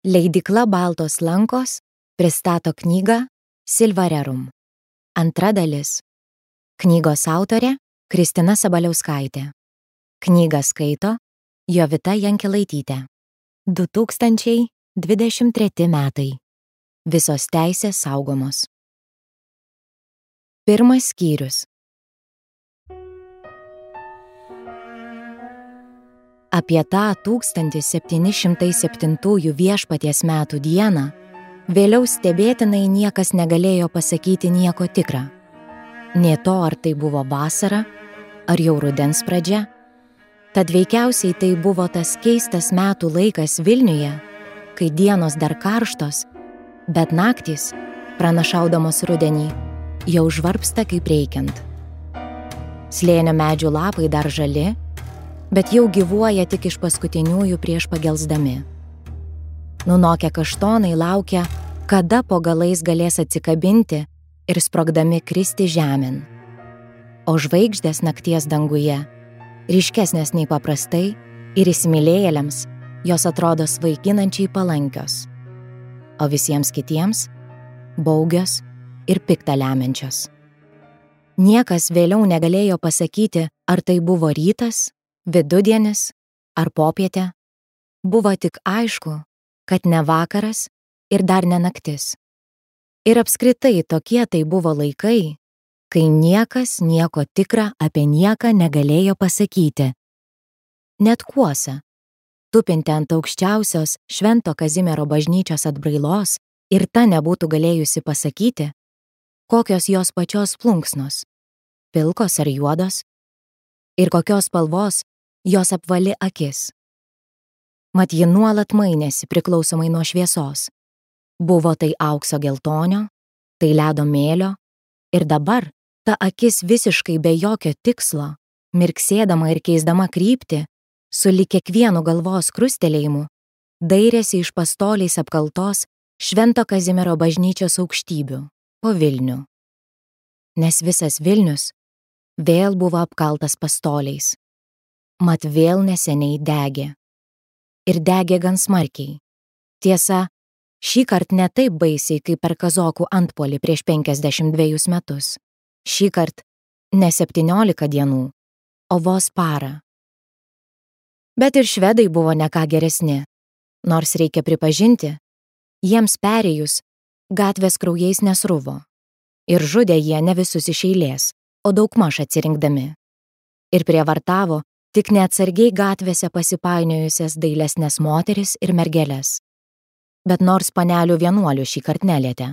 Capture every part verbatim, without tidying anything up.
Leidykla Baltos lankos pristato knygą Silvarerum. Antra dalis. Knygos autorė Kristina Sabaliauskaitė. Knygą skaito Jovita Jankelaitytė. du tūkstančiai dvidešimt treti metai. Visos teisės saugomos. Pirmas skyrius. Apie tą tūkstantis septyni šimtai septintųjų viešpaties metų dieną vėliau stebėtinai niekas negalėjo pasakyti nieko tikra. Nė to, ar tai buvo vasara, ar jau rudens pradžia. Tad veikiausiai tai buvo tas keistas metų laikas Vilniuje, kai dienos dar karštos, bet naktys, pranašaudamos rudenį, jau žvarpsta kaip reikiant. Slėnio medžių lapai dar žali, bet jau gyvuoja tik iš paskutiniųjų prieš pagelsdami. Nunokę kaštonai laukia, kada po galais galės atsikabinti ir sprogdami kristi žemėn. O žvaigždės nakties danguje, ryškesnės nei paprastai, ir įsimylėjėliams jos atrodo svaiginančiai palankios, o visiems kitiems baugios ir piktą lemiančios. Niekas vėliau negalėjo pasakyti, ar tai buvo rytas, vidudienis ar popietė. Buvo tik aišku, kad ne vakaras ir dar ne naktis. Ir apskritai tokie tai buvo laikai, kai niekas nieko tikra apie nieką negalėjo pasakyti. Net Kuosa, tupinti ant aukščiausios Švento Kazimiero bažnyčios atbrailos, ir ta nebūtų galėjusi pasakyti, kokios jos pačios plunksnos, pilkos ar juodos, ir kokios spalvos jos apvali akis. Mat ji nuolat mainėsi priklausomai nuo šviesos. Buvo tai aukso geltonio, tai ledo mėlio, ir dabar ta akis visiškai be jokio tikslo, mirksėdama ir keisdama kryptį, sulig kiekvienu galvos krustelėjimu, dairėsi iš pastoliais apkaltos Švento Kazimiero bažnyčios aukštybių po Vilnių. Nes visas Vilnius vėl buvo apkaltas pastoliais. Mat vėl neseniai degė. Ir degė gan smarkiai. Tiesa, šįkart ne taip baisiai, kaip per kazokų antpuolį prieš penkiasdešimt dvejus metus. Šįkart ne septyniolika dienų, o vos parą. Bet ir švedai buvo ne ką geresni. Nors reikia pripažinti, jiems perėjus gatvės kraujais nesruvo. Ir žudė jie ne visus iš eilės, o daugmaž atsirinkdami. Ir prievartavo tik neatsargiai gatvėse pasipainiojusias dailesnes moteris ir mergeles. Bet nors panelių vienuolių šįkart nelietė.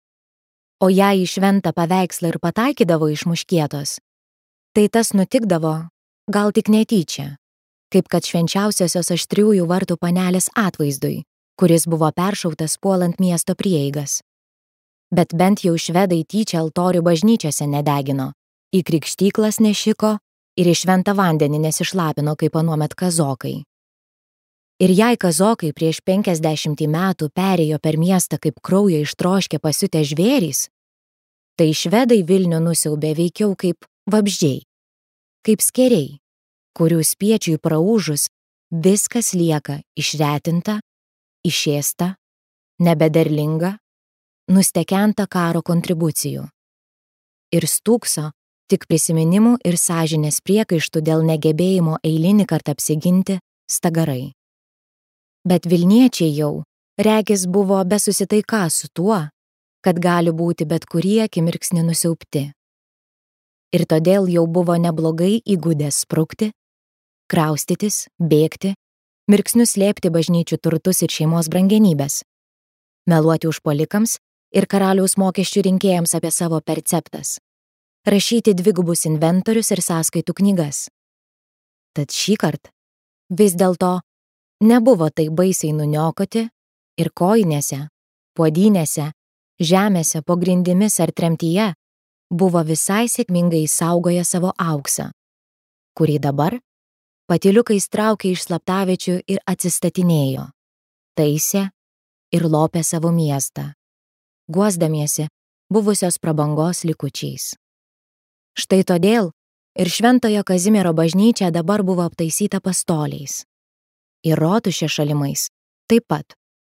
O jei į šventą paveikslą ir pataikydavo iš muškietos, tai tas nutikdavo gal tik netyčia, kaip kad švenčiausiosios aštriųjų vartų panelės atvaizdui, kuris buvo peršautas puolant miesto prieigas. Bet bent jau švedai tyčia altorių bažnyčiose nedegino, į krikštyklas nešiko ir į šventą vandenį nesišlapino kaip anuomet kazokai. Ir jei kazokai prieš penkiasdešimtį metų perėjo per miestą kaip kraują ištroškę pasiutę žvėrys, tai švedai Vilnių nusiaubė veikiau kaip vabzdžiai, kaip skėriai, kurių spiečiui praūžus viskas lieka išretinta, išėsta, nebederlinga, nustekenta karo kontribucijų. Ir stūkso tik prisiminimų ir sąžinės priekaištų dėl negebėjimo eilinį kartą apsiginti stagarai. Bet vilniečiai jau, regis, buvo be susitaiką su tuo, kad gali būti bet kurie akimirksnį nusiaubti. Ir todėl jau buvo neblogai įgudęs sprukti, kraustytis, bėgti, mirksnius slėpti bažnyčių turtus ir šeimos brangenybės, meluoti užpuolikams ir karaliaus mokesčių rinkėjams apie savo perceptas, rašyti dvigubus inventorius ir sąskaitų knygas. Tad šįkart vis dėlto nebuvo tai baisiai nuniokoti ir kojinėse, puodynėse, žemėse, po grindimis ar tremtyje buvo visai sėkmingai saugoję savo auksą, kurį dabar patyliukais traukė iš slaptavičių ir atsistatinėjo, taisė ir lopė savo miestą, guosdamiesi buvusios prabangos likučiais. Štai todėl ir Šventojo Kazimiero bažnyčia dabar buvo aptaisyta pastoliais. Ir rotušė šalimais taip pat.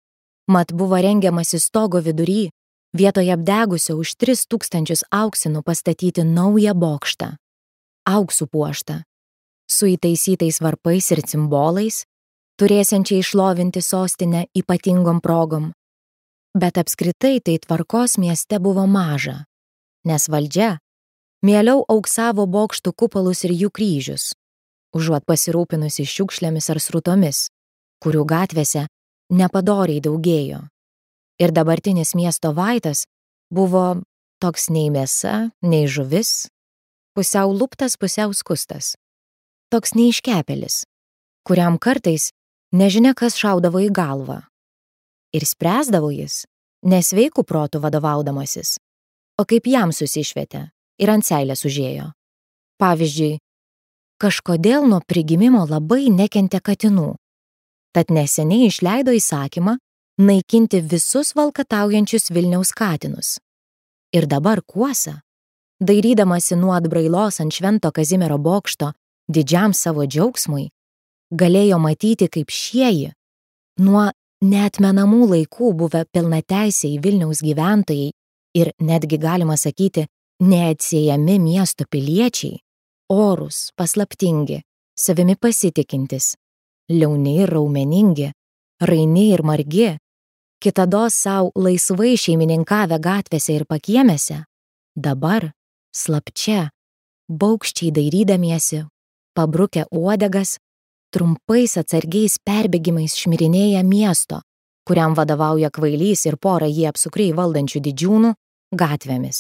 Mat buvo rengiamasi stogo vidury, vietoje apdegusio už tris tūkstančius auksinų pastatyti naują bokštą, auksų puoštą, su įtaisytais varpais ir cimbolais, turėsiančiai išlovinti sostinę ypatingom progom. Bet apskritai tai tvarkos mieste buvo maža, nes valdžia mieliau auksavo bokštų kupolus ir jų kryžius, užuot pasirūpinusi šiukšlėmis ar srutomis, kurių gatvėse nepadoriai daugėjo. Ir dabartinis miesto vaitas buvo toks nei mėsa, nei žuvis, pusiau luptas, pusiau skustas. Toks neiškepelis, kuriam kartais nežinia kas šaudavo į galvą. Ir spręsdavo jis, nesveikų protų vadovaudamasis, o kaip jam susišvietė ir ant seilės užėjo. Pavyzdžiui, kažkodėl nuo prigimimo labai nekentė katinų, tad neseniai išleido įsakymą naikinti visus valkataujančius Vilniaus katinus. Ir dabar Kuosa, dairydamasi nuo atbrailos ant Švento Kazimiero bokšto didžiam savo džiaugsmui, galėjo matyti, kaip šieji, nuo neatmenamų laikų buvę pilnateisiai Vilniaus gyventojai ir netgi galima sakyti neatsiejami miesto piliečiai, orūs, paslaptingi, savimi pasitikintis, liauni ir raumeningi, raini ir margi, kitados savo laisvai šeimininkavę gatvėse ir pakiemėse, dabar, slapčia, baugščiai dairydamiesi, pabrukę uodegas, trumpais atsargiais perbėgimais šmirinėja miesto, kuriam vadovauja kvailys ir pora jį apsukriai valdančių didžiūnų, gatvėmis.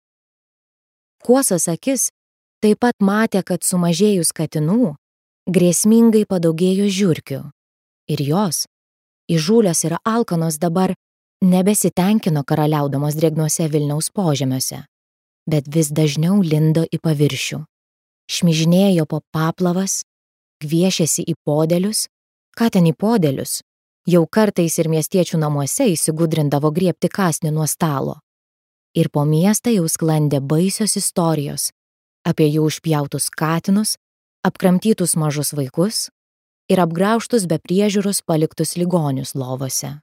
Kuosos akis taip pat matė, kad sumažėjus katinų, grėsmingai padaugėjo žiurkių, ir jos, įžūlios ir alkanos dabar nebesitenkino karaliaudamos drėgnuose Vilniaus požemiuose, bet vis dažniau lindo į paviršių, šmižinėjo po paplavas, gviešėsi į podelius, ką ten į podelius, jau kartais ir miestiečių namuose įsigudrindavo griebti kąsnį nuo stalo. Ir po miestą jau sklandė baisios istorijos apie jų užpjautus katinus, apkramtytus mažus vaikus ir apgraužtus be priežiūros paliktus ligonius lovose.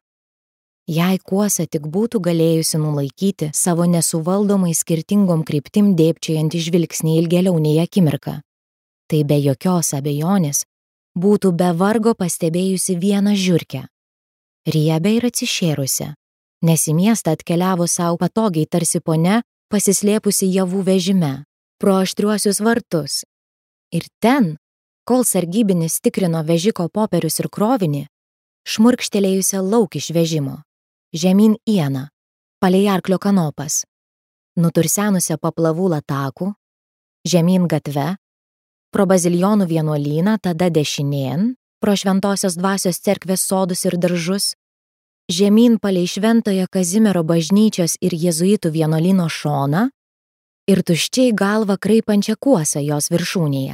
Jei Kuosa tik būtų galėjusi nulaikyti savo nesuvaldomai skirtingom kryptim dėbčiojantį žvilgsnį ilgėliau nei akimirką, tai be jokios abejonės būtų be vargo pastebėjusi vieną žiurkę, riebę ir atsišėrusią, nes į miestą atkeliavo savo patogiai tarsi ponia pasislėpusi javų vežime pro aštriuosius vartus. Ir ten, kol sargybinis tikrino vežiko popierius ir krovinį, šmurkštelėjusią lauk iš vežimo, žemyn ieną, palei arklio kanopas, nutursenusią paplavų latakų, žemyn gatve, pro bazilijonų vienuolyną, tada dešinėn, pro Šventosios dvasios cerkvės sodus ir daržus, žemyn palei Šventojo Kazimiero bažnyčios ir jėzuitų vienuolyno šoną ir tuščiai galvą kraipančią Kuosą jos viršūnėje.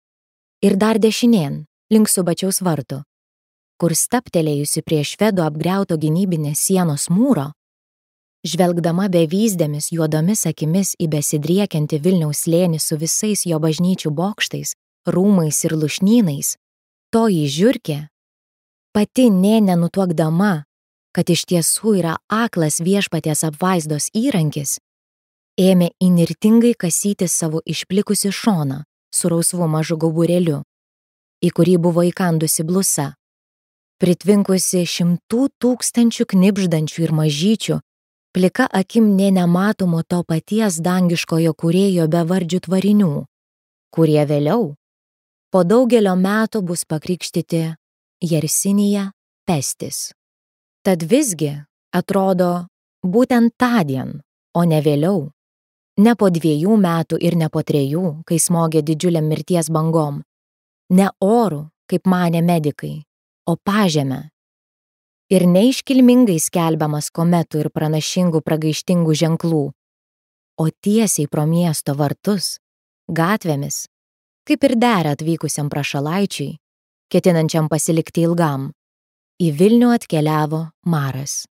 Ir dar dešinėn, link Subačiaus vartų, kur staptelėjusi prie švedų apgriauto gynybinės sienos mūro, žvelgdama bevyzdėmis juodomis akimis į besidriekiantį Vilniaus slėnį su visais jo bažnyčių bokštais, rūmais ir lušnynais, toji žiurkė, pati nė nenutuokdama, kad iš tiesų yra aklas viešpaties apvaizdos įrankis, ėmė įnirtingai kasyti savo išplikusį šoną su rausvu mažu gauburėliu, į kurį buvo įkandusi blusa, pritvinkusi šimtų tūkstančių knibždančių ir mažyčių, plika akim nė nematomo to paties dangiškojo kūrėjo bevardžių tvarinių, kurie vėliau, po daugelio metų bus pakrikštyti Jersinija pestis. Tad visgi, atrodo, būtent tądien, o ne vėliau, ne po dviejų metų ir ne po trejų, kai smogė didžiuliam mirties bangom, ne orų, kaip manė medikai, o pažemę. Ir neiškilmingai skelbiamas kometų ir pranašingų pragaištingų ženklų, o tiesiai pro miesto vartus, gatvėmis, kaip ir dera atvykusiam prašalaičiui, ketinančiam pasilikti ilgam, į Vilnių atkeliavo maras.